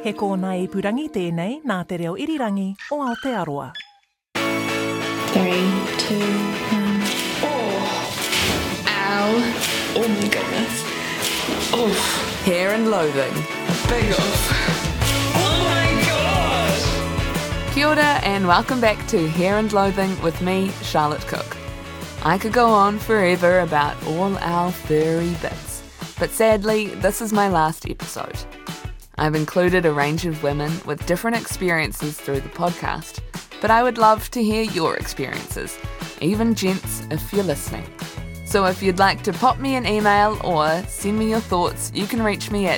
He kōna ipurangi tēnei nā te reo irirangi o Aotearoa. 3, 2, 1. Oh, ow. Oh my goodness. Oh. Hair and Loathing. Big off. Oh my god. Kia ora and welcome back to Hair and Loathing with me, Charlotte Cook. I could go on forever about all our furry bits, but sadly, this is my last episode. I've included a range of women with different experiences through the podcast, but I would love to hear your experiences, even gents if you're listening. So if you'd like to pop me an email or send me your thoughts, you can reach me at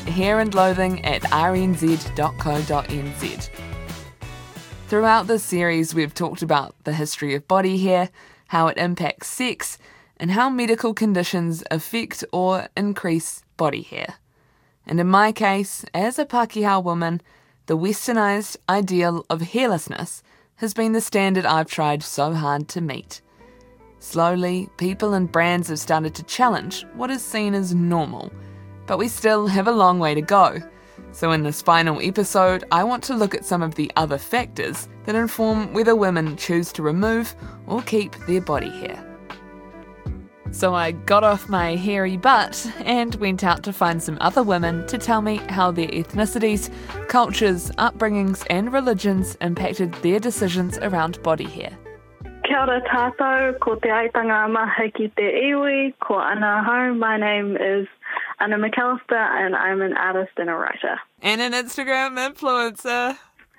hairandloathing@rnz.co.nz. Throughout this series, we've talked about the history of body hair, how it impacts sex, and how medical conditions affect or increase body hair. And in my case, as a Pākehā woman, the westernised ideal of hairlessness has been the standard I've tried so hard to meet. Slowly, people and brands have started to challenge what is seen as normal, but we still have a long way to go. So in this final episode, I want to look at some of the other factors that inform whether women choose to remove or keep their body hair. So I got off my hairy butt and went out to find some other women to tell me how their ethnicities, cultures, upbringings and religions impacted their decisions around body hair. Kia ora tātou, ko te aitanga maha ki te iwi, ko ana hau. My name is Anna McAllister and I'm an artist and a writer. And an Instagram influencer.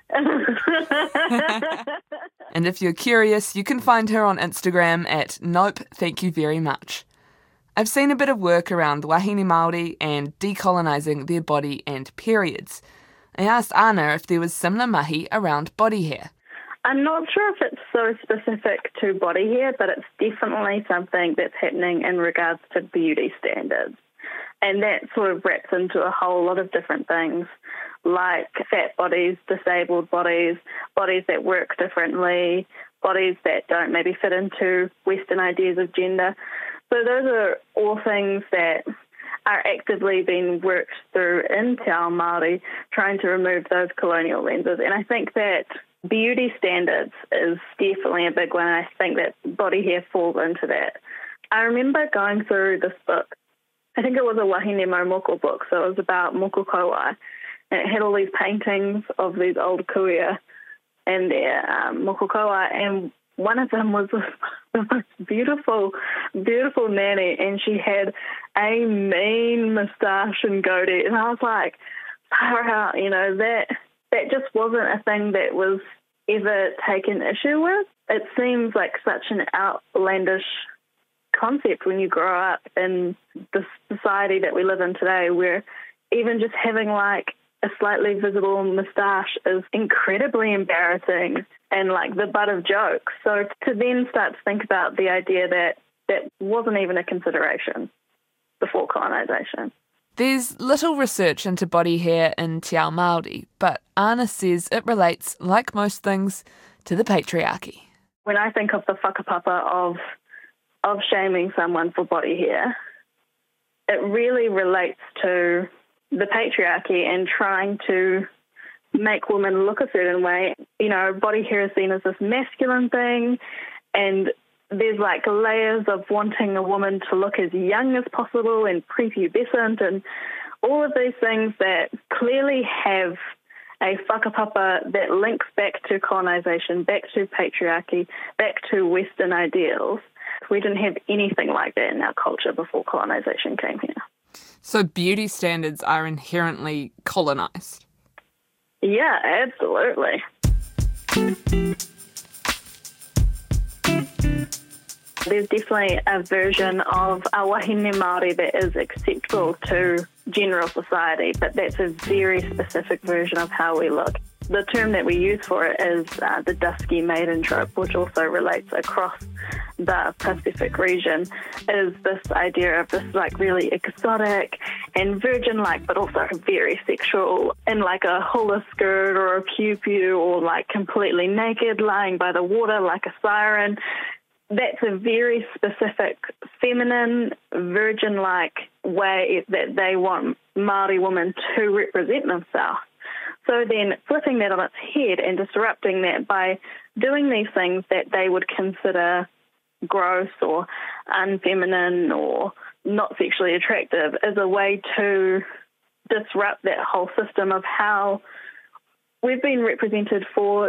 And if you're curious, you can find her on Instagram at Nope, thank you very much. I've seen a bit of work around wahine Māori and decolonising their body and periods. I asked Anna if there was similar mahi around body hair. I'm not sure if it's so specific to body hair, but it's definitely something that's happening in regards to beauty standards. And that sort of wraps into a whole lot of different things, like fat bodies, disabled bodies, bodies that work differently, bodies that don't maybe fit into Western ideas of gender. So those are all things that are actively being worked through in Te Ao Māori, trying to remove those colonial lenses. And I think that beauty standards is definitely a big one, and I think that body hair falls into that. I remember going through this book. I think it was a Wahine Maumoko book, so it was about moko kauai, and it had all these paintings of these old kuia and their moko kauai, and one of them was the most beautiful, beautiful nanny, and she had a mean moustache and goatee, and I was like, far out, that just wasn't a thing that was ever taken issue with. It seems like such an outlandish concept when you grow up in the society that we live in today, where even just having like a slightly visible moustache is incredibly embarrassing and like the butt of jokes. So to then start to think about the idea that that wasn't even a consideration before colonisation. There's little research into body hair in Te Ao Māori, but Anna says it relates, like most things, to the patriarchy. When I think of the whakapapa of shaming someone for body hair, it really relates to the patriarchy and trying to make women look a certain way. Body hair is seen as this masculine thing, and there's like layers of wanting a woman to look as young as possible and prepubescent and all of these things that clearly have a whakapapa that links back to colonisation, back to patriarchy, back to Western ideals. We didn't have anything like that in our culture before colonisation came here. So beauty standards are inherently colonised? Yeah, absolutely. There's definitely a version of a wahine Māori that is acceptable to general society, but that's a very specific version of how we look. The term that we use for it is the dusky maiden trope, which also relates across the Pacific region, is this idea of this like really exotic and virgin-like, but also very sexual, in like a hula skirt or a pew-pew, or like completely naked, lying by the water like a siren. That's a very specific feminine, virgin-like way that they want Māori women to represent themselves. So then flipping that on its head and disrupting that by doing these things that they would consider gross or unfeminine or not sexually attractive is a way to disrupt that whole system of how we've been represented for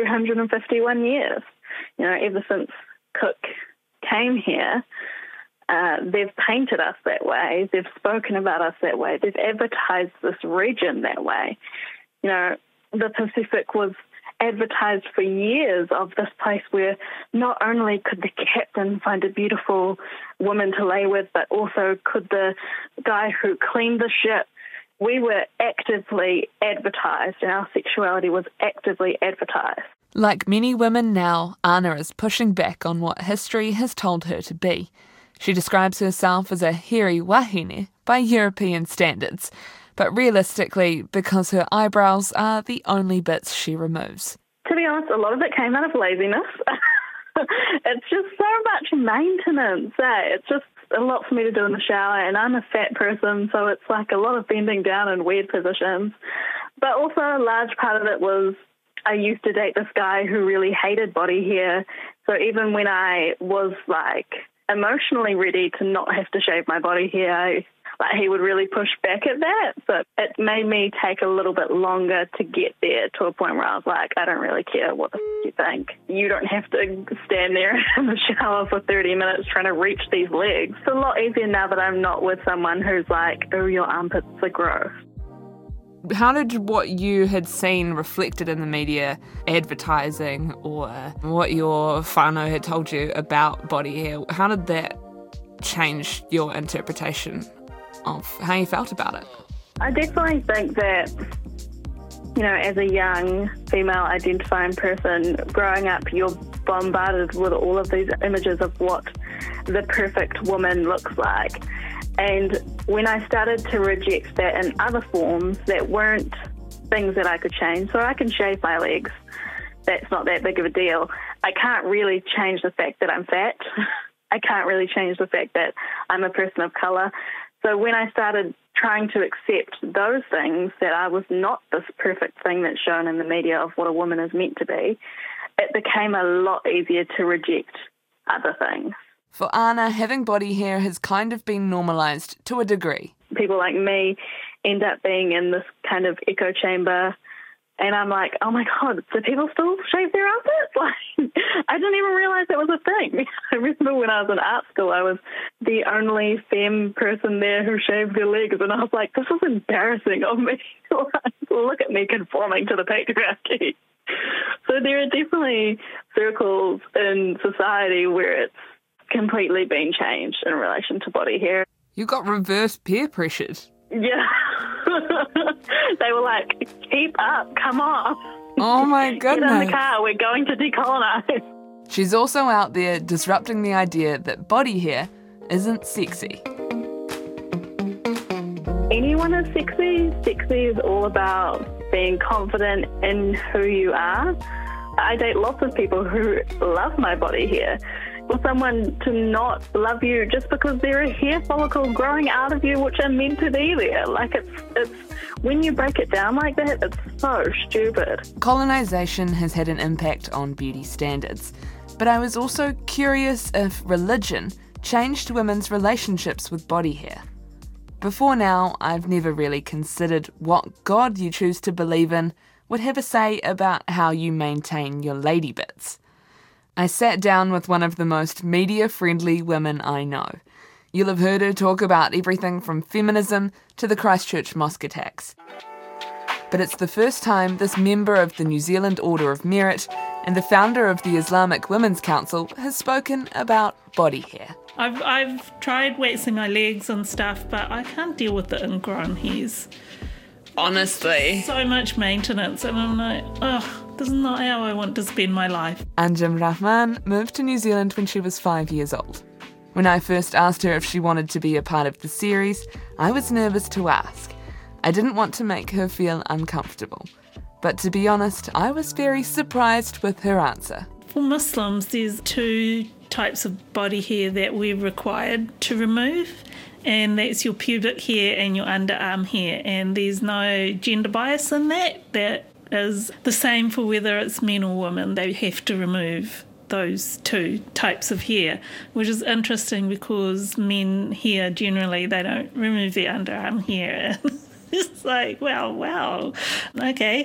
251 years. You know, ever since Cook came here, they've painted us that way, they've spoken about us that way, they've advertised this region that way. You know, the Pacific was advertised for years of this place where not only could the captain find a beautiful woman to lay with, but also could the guy who cleaned the ship. We were actively advertised, and our sexuality was actively advertised. Like many women now, Ana is pushing back on what history has told her to be. She describes herself as a hairy wahine by European standards, but realistically because her eyebrows are the only bits she removes. To be honest, a lot of it came out of laziness. It's just so much maintenance. It's just a lot for me to do in the shower, and I'm a fat person, so it's like a lot of bending down in weird positions. But also a large part of it was I used to date this guy who really hated body hair, so even when I was like emotionally ready to not have to shave my body hair, he would really push back at that. So it made me take a little bit longer to get there to a point where I was like, I don't really care what the you think. You don't have to stand there in the shower for 30 minutes trying to reach these legs. It's a lot easier now that I'm not with someone who's like, oh, your armpits are gross. How did what you had seen reflected in the media advertising or what your whānau had told you about body hair, how did that change your interpretation of how you felt about it? I definitely think that, you know, as a young female identifying person, growing up, you're bombarded with all of these images of what the perfect woman looks like. And when I started to reject that in other forms that weren't things that I could change, so I can shave my legs, that's not that big of a deal. I can't really change the fact that I'm fat. I can't really change the fact that I'm a person of colour. So when I started trying to accept those things, that I was not this perfect thing that's shown in the media of what a woman is meant to be, it became a lot easier to reject other things. For Ana, having body hair has kind of been normalised to a degree. People like me end up being in this kind of echo chamber, and I'm like, oh my God, do people still shave their armpits? Like, I didn't even realise that was a thing. I remember when I was in art school, I was the only femme person there who shaved their legs, and I was like, this is embarrassing of me. Look at me conforming to the patriarchy. So there are definitely circles in society where it's completely been changed in relation to body hair. You got reverse peer pressured. Yeah. They were like, keep up, come on. Oh my goodness. Get in the car, we're going to decolonise. She's also out there disrupting the idea that body hair isn't sexy. Anyone is sexy. Sexy is all about being confident in who you are. I date lots of people who love my body hair. For someone to not love you just because there are hair follicles growing out of you which are meant to be there. Like, it's when you break it down like that, it's so stupid. Colonisation has had an impact on beauty standards, but I was also curious if religion changed women's relationships with body hair. Before now, I've never really considered what God you choose to believe in would have a say about how you maintain your lady bits. I sat down with one of the most media-friendly women I know. You'll have heard her talk about everything from feminism to the Christchurch mosque attacks. But it's the first time this member of the New Zealand Order of Merit and the founder of the Islamic Women's Council has spoken about body hair. I've tried waxing my legs and stuff, but I can't deal with the ingrown hairs. Honestly. So much maintenance, and I'm like, this is not how I want to spend my life. Anjum Rahman moved to New Zealand when she was 5 years old. When I first asked her if she wanted to be a part of the series, I was nervous to ask. I didn't want to make her feel uncomfortable. But to be honest, I was very surprised with her answer. For Muslims, there's two types of body hair that we're required to remove, and that's your pubic hair and your underarm hair, and there's no gender bias in that. That is the same for whether it's men or women. They have to remove those two types of hair, which is interesting because men here generally, they don't remove their underarm hair. It's like, wow, okay.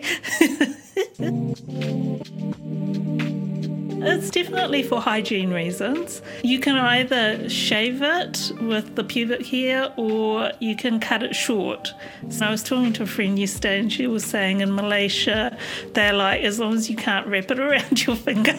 It's definitely for hygiene reasons. You can either shave it with the pubic hair or you can cut it short. So I was talking to a friend yesterday and she was saying in Malaysia, they're like, as long as you can't wrap it around your finger,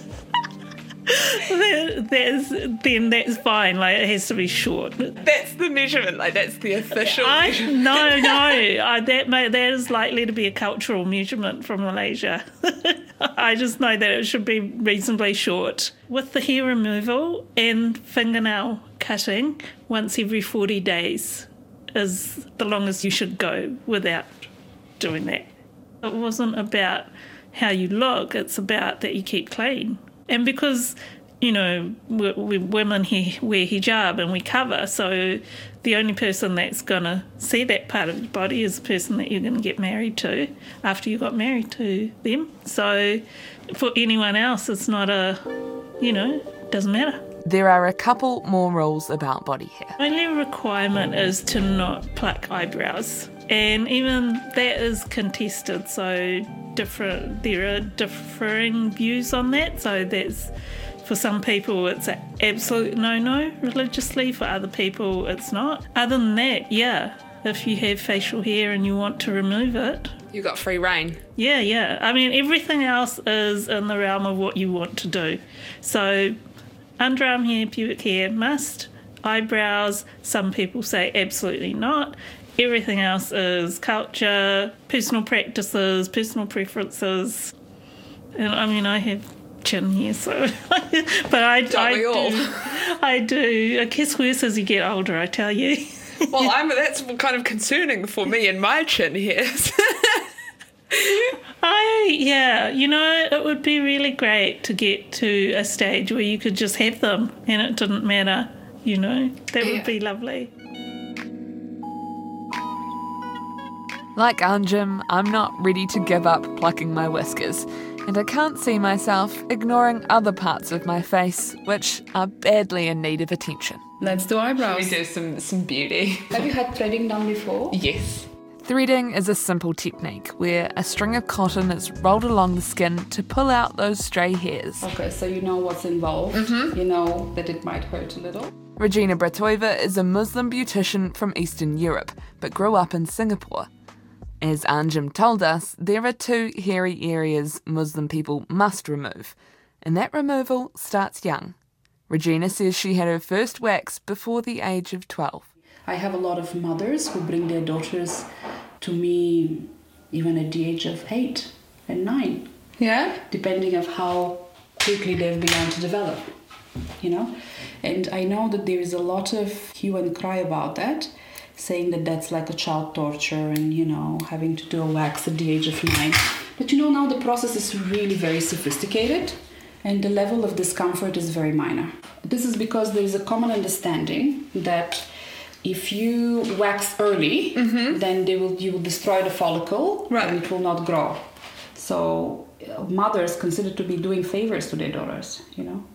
then that's fine. Like, it has to be short. That's the measurement, like that's the official measurement. No, that is likely to be a cultural measurement from Malaysia. I just know that it should be reasonably short. With the hair removal and fingernail cutting, once every 40 days is the longest you should go without doing that. It wasn't about how you look, it's about that you keep clean. And because, you know, we women here wear hijab and we cover, so the only person that's going to see that part of your body is the person that you're going to get married to after you got married to them. So for anyone else, it's not doesn't matter. There are a couple more rules about body hair. The only requirement is to not pluck eyebrows. And even that is contested, so there are differing views on that. So that's, for some people it's an absolute no-no religiously, for other people it's not. Other than that, yeah, if you have facial hair and you want to remove it, You got free reign. Yeah. I mean, everything else is in the realm of what you want to do. So underarm hair, pubic hair must. Eyebrows, some people say absolutely not. Everything else is culture, personal practices, personal preferences. And I mean, I have chin hair, so but I do. It gets worse as you get older, I tell you. Well, that's kind of concerning for me and my chin hairs. It would be really great to get to a stage where you could just have them and it didn't matter, That would be lovely. Like Anjum, I'm not ready to give up plucking my whiskers, and I can't see myself ignoring other parts of my face which are badly in need of attention. Let's do eyebrows. We do some beauty. Have you had threading done before? Yes. Threading is a simple technique where a string of cotton is rolled along the skin to pull out those stray hairs. Okay, so you know what's involved. Mm-hmm. You know that it might hurt a little. Regina Bratova is a Muslim beautician from Eastern Europe, but grew up in Singapore. As Anjum told us, there are 2 hairy areas Muslim people must remove, and that removal starts young. Regina says she had her first wax before the age of 12. I have a lot of mothers who bring their daughters to me even at the age of 8 and 9. Yeah? Depending on how quickly they've begun to develop, And I know that there is a lot of hue and cry about that, saying that that's like a child torture and, having to do a wax at the age of 9. But now the process is really very sophisticated and the level of discomfort is very minor. This is because there is a common understanding that if you wax early, then you will destroy the follicle and it will not grow. So mothers consider to be doing favors to their daughters,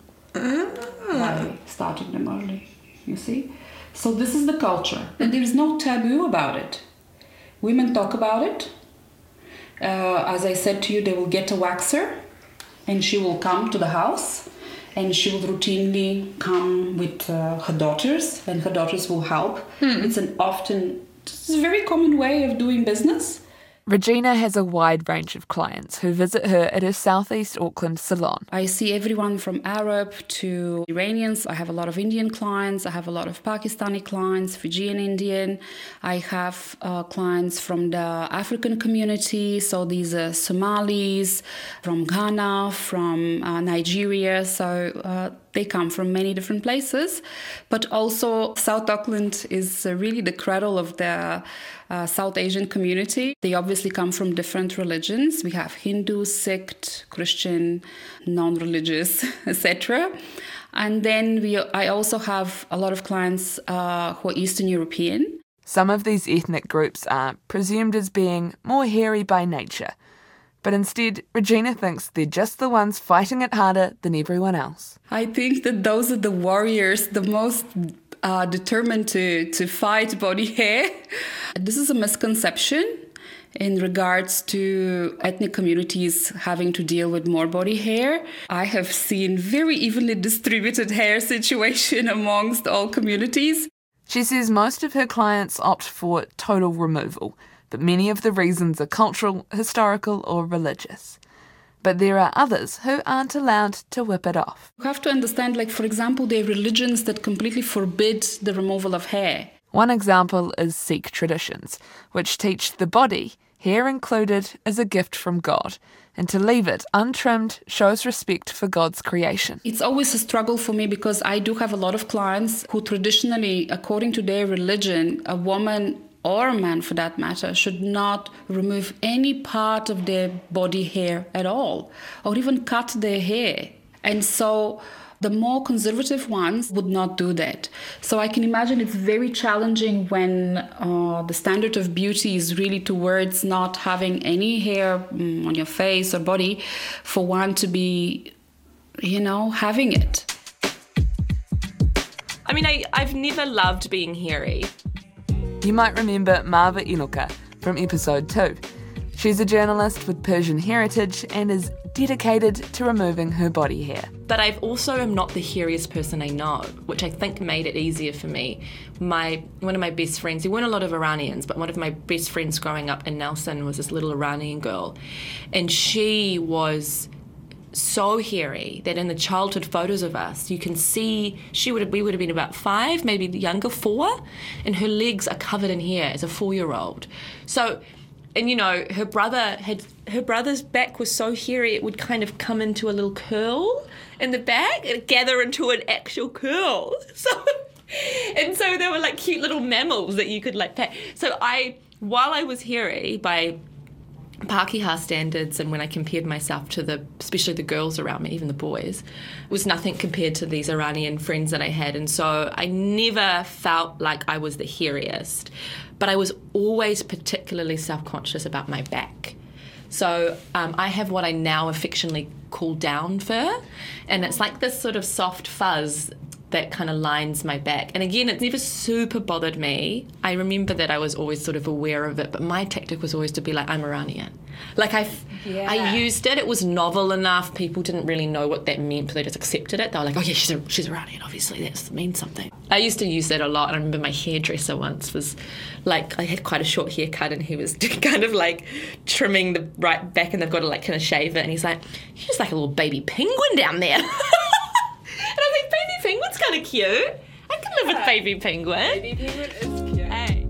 by starting them early, you see? So this is the culture. And there is no taboo about it. Women talk about it. As I said to you, they will get a waxer and she will come to the house and she will routinely come with her daughters and her daughters will help. It's a very common way of doing business. Regina has a wide range of clients who visit her at her Southeast Auckland salon. I see everyone from Arab to Iranians. I have a lot of Indian clients. I have a lot of Pakistani clients, Fijian Indian. I have clients from the African community. So these are Somalis, from Ghana, from Nigeria. So they come from many different places. But also South Auckland is really the cradle of the South Asian community. They obviously come from different religions. We have Hindu, Sikh, Christian, non-religious, etc. And then I also have a lot of clients who are Eastern European. Some of these ethnic groups are presumed as being more hairy by nature, but instead Regina thinks they're just the ones fighting it harder than everyone else. I think that those are the warriors, the most determined to fight body hair. This is a misconception in regards to ethnic communities having to deal with more body hair. I have seen very evenly distributed hair situation amongst all communities. She says most of her clients opt for total removal, but many of the reasons are cultural, historical, or religious. But there are others who aren't allowed to whip it off. You have to understand, like, for example, there are religions that completely forbid the removal of hair. One example is Sikh traditions, which teach the body, hair included, is a gift from God, and to leave it untrimmed shows respect for God's creation. It's always a struggle for me because I do have a lot of clients who traditionally, according to their religion, a woman or a man for that matter, should not remove any part of their body hair at all, or even cut their hair. And so the more conservative ones would not do that. So I can imagine it's very challenging when the standard of beauty is really towards not having any hair on your face or body for one to be, having it. I mean, I've never loved being hairy. You might remember Marva Inuka from episode 2. She's a journalist with Persian heritage and is dedicated to removing her body hair. But I also am not the hairiest person I know, which I think made it easier for me. One of my best friends, there weren't a lot of Iranians, but one of my best friends growing up in Nelson was this little Iranian girl. And she was so hairy that in the childhood photos of us, you can see we would have been about 5, maybe younger, 4, and her legs are covered in hair as a 4-year-old. So, and her brother's back was so hairy it would kind of come into a little curl in the back and gather into an actual curl. So they were like cute little mammals that you could like pat. So while I was hairy by Pākehā standards, and when I compared myself to especially the girls around me, even the boys, was nothing compared to these Iranian friends that I had. And so I never felt like I was the hairiest, but I was always particularly self-conscious about my back. So I have what I now affectionately call down fur, and it's like this sort of soft fuzz that kind of lines my back. And again, it never super bothered me. I remember that I was always sort of aware of it, but my tactic was always to be like, I'm Iranian. Like I used it. It was novel enough. People didn't really know what that meant, but they just accepted it. They were like, oh yeah, she's Iranian, obviously, that means something. I used to use that a lot. I remember my hairdresser once was like, I had quite a short haircut and he was kind of like trimming the right back and they've got to like kind of shave it. And he's like, you're just like a little baby penguin down there. And I think baby penguin's kind of cute. I can live with baby penguin. Baby penguin is cute. Hey.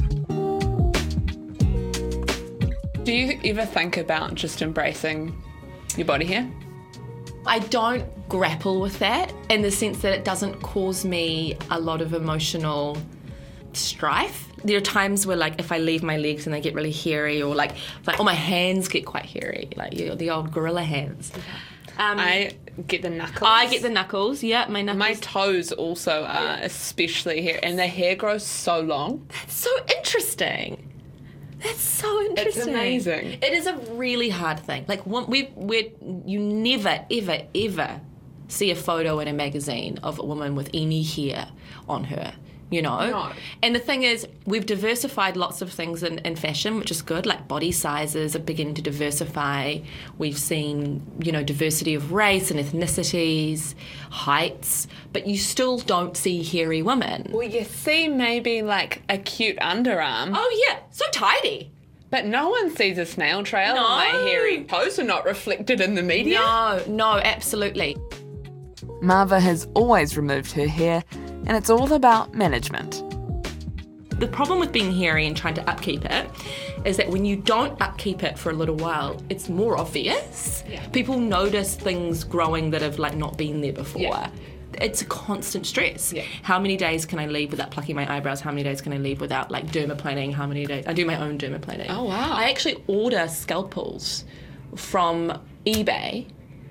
Do you ever think about just embracing your body hair? I don't grapple with that in the sense that it doesn't cause me a lot of emotional strife. There are times where, like, if I leave my legs and they get really hairy, or like my hands get quite hairy, like the old gorilla hands. I get the knuckles. I get the knuckles, yeah, my knuckles. My toes also are especially hairy, and the hair grows so long. That's so interesting. It's amazing. It is a really hard thing. Like, you never, ever, ever see a photo in a magazine of a woman with any hair on her. No. And the thing is, we've diversified lots of things in fashion, which is good, like body sizes are beginning to diversify. We've seen, diversity of race and ethnicities, heights, but you still don't see hairy women. Well, you see maybe like a cute underarm. Oh, yeah, so tidy. But no one sees a snail trail. No. My hairy toes are not reflected in the media. No, absolutely. Marva has always removed her hair, and it's all about management. The problem with being hairy and trying to upkeep it is that when you don't upkeep it for a little while, it's more obvious. Yeah. People notice things growing that have not been there before. Yeah. It's a constant stress. Yeah. How many days can I leave without plucking my eyebrows? How many days can I leave without dermaplaning? How many days? I do my own dermaplaning. Oh, wow. I actually order scalpels from eBay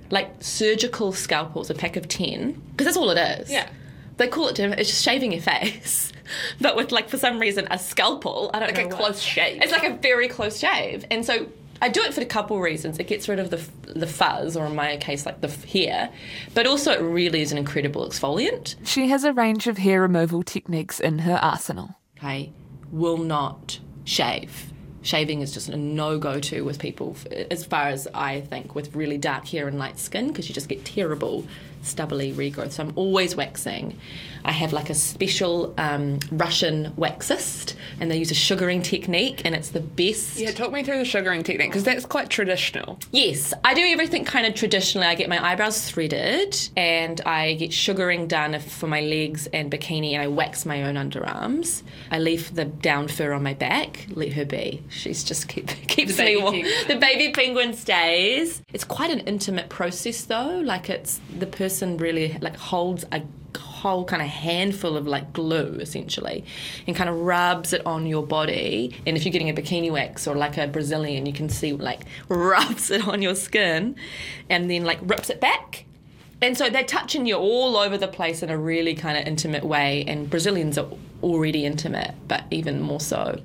like surgical scalpels, a pack of 10, because that's all it is. Yeah. They call it, it's just shaving your face. But with, like, for some reason, a scalpel, I don't know. Like a close shave. It's like a very close shave. And so I do it for a couple reasons. It gets rid of the fuzz, or in my case, like the hair. But also it really is an incredible exfoliant. She has a range of hair removal techniques in her arsenal. I will not shave. Shaving is just a no-go-to with people, as far as I think, with really dark hair and light skin, because you just get terrible stubbly regrowth. So I'm always waxing. I have like a special Russian waxist, and they use a sugaring technique, and it's the best. Yeah, talk me through the sugaring technique, because that's quite traditional. Yes, I do everything kind of traditionally. I get my eyebrows threaded, and I get sugaring done for my legs and bikini, and I wax my own underarms. I leave the down fur on my back, let her be. She's just keeps me warm. The baby penguin stays. It's quite an intimate process though. Like, it's the person really like holds a whole kind of handful of like glue essentially and kind of rubs it on your body. And if you're getting a bikini wax or like a Brazilian, you can see like rubs it on your skin and then like rips it back. And so they're touching you all over the place in a really kind of intimate way, and Brazilians are already intimate, but even more so.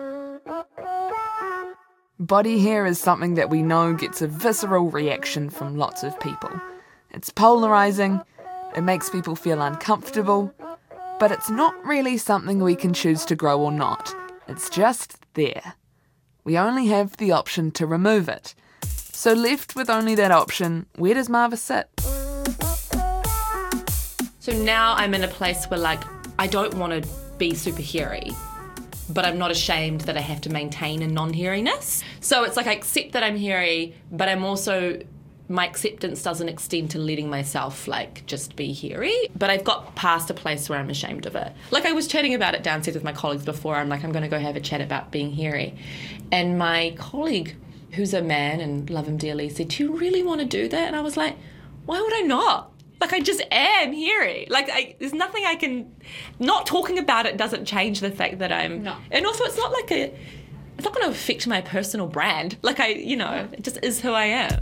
Body hair is something that we know gets a visceral reaction from lots of people. It's polarising, it makes people feel uncomfortable, but it's not really something we can choose to grow or not. It's just there. We only have the option to remove it. So left with only that option, where does Marva sit? So now I'm in a place where like I don't want to be super hairy, but I'm not ashamed that I have to maintain a non-hairiness. So it's like I accept that I'm hairy, but I'm also, my acceptance doesn't extend to letting myself like just be hairy. But I've got past a place where I'm ashamed of it. Like I was chatting about it downstairs with my colleagues before. I'm like, I'm going to go have a chat about being hairy. And my colleague, who's a man and love him dearly, said, do you really want to do that? And I was like, why would I not? Like, I just am hairy. Like, there's nothing I can... Not talking about it doesn't change the fact that I'm... No. And also, it's not like it's not going to affect my personal brand. Like, it just is who I am.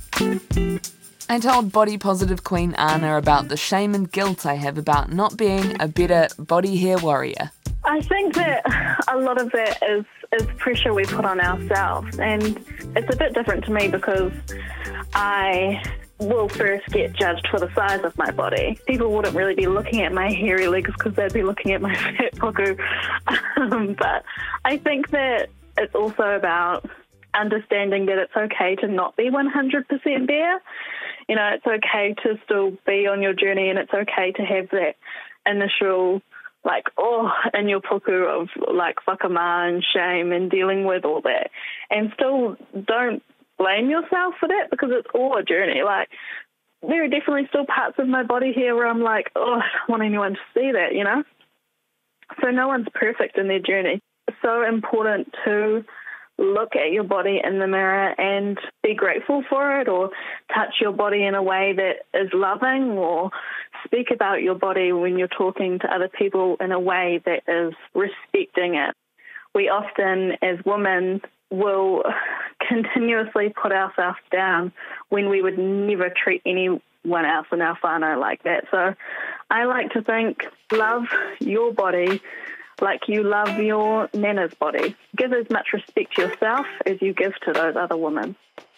I told body positive Queen Anna about the shame and guilt I have about not being a better body hair warrior. I think that a lot of that is pressure we put on ourselves, and it's a bit different to me because I will first get judged for the size of my body. People wouldn't really be looking at my hairy legs because they'd be looking at my fat puku. But I think that it's also about understanding that it's okay to not be 100% there. You know, it's okay to still be on your journey, and it's okay to have that initial in your puku of like whakama and shame and dealing with all that, and still don't blame yourself for that because it's all a journey. Like, there are definitely still parts of my body here where I'm like, I don't want anyone to see that, you know? So no one's perfect in their journey. It's so important to look at your body in the mirror and be grateful for it, or touch your body in a way that is loving, or speak about your body when you're talking to other people in a way that is respecting it. We often, as women, will continuously put ourselves down when we would never treat anyone else in our whānau like that. So I like to think, love your body like you love your nana's body. Give as much respect to yourself as you give to those other women.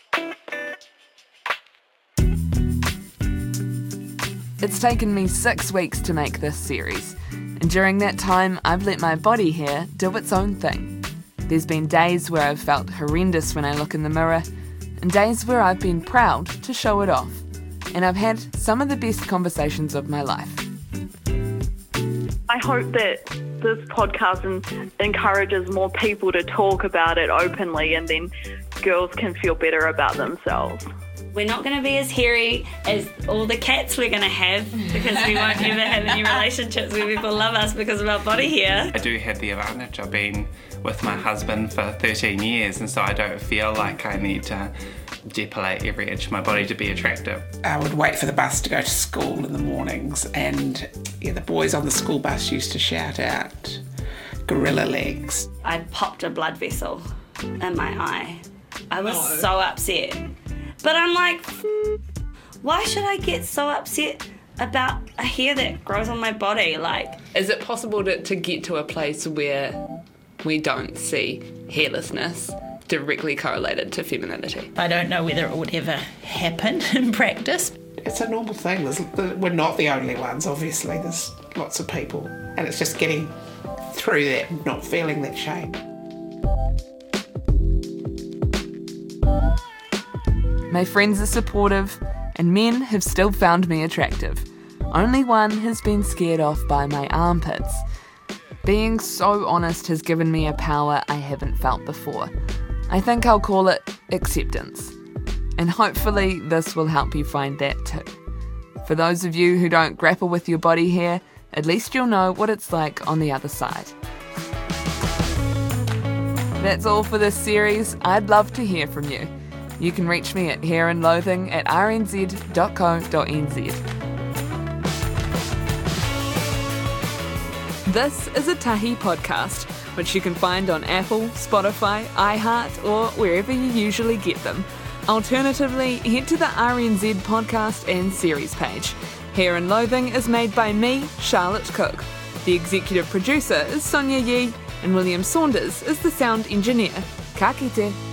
It's taken me 6 weeks to make this series, and during that time I've let my body hair do its own thing. There's been days where I've felt horrendous when I look in the mirror, and days where I've been proud to show it off. And I've had some of the best conversations of my life. I hope that this podcast encourages more people to talk about it openly, and then girls can feel better about themselves. We're not going to be as hairy as all the cats we're going to have, because we won't ever have any relationships where people love us because of our body hair. I do have the advantage of being with my husband for 13 years, and so I don't feel like I need to depilate every inch of my body to be attractive. I would wait for the bus to go to school in the mornings, and the boys on the school bus used to shout out, "Gorilla legs." I popped a blood vessel in my eye. I was so upset. But I'm like, why should I get so upset about a hair that grows on my body? Like, is it possible to get to a place where we don't see hairlessness directly correlated to femininity? I don't know whether it would ever happen in practice. It's a normal thing. We're not the only ones, obviously. There's lots of people. And it's just getting through that, not feeling that shame. My friends are supportive, and men have still found me attractive. Only one has been scared off by my armpits. Being so honest has given me a power I haven't felt before. I think I'll call it acceptance. And hopefully this will help you find that too. For those of you who don't grapple with your body hair, at least you'll know what it's like on the other side. That's all for this series. I'd love to hear from you. You can reach me at hairandloathing@rnz.co.nz. This is a Tahi podcast, which you can find on Apple, Spotify, iHeart, or wherever you usually get them. Alternatively, head to the RNZ podcast and series page. Hair and Loathing is made by me, Charlotte Cook. The executive producer is Sonia Yee, and William Saunders is the sound engineer. Ka kite.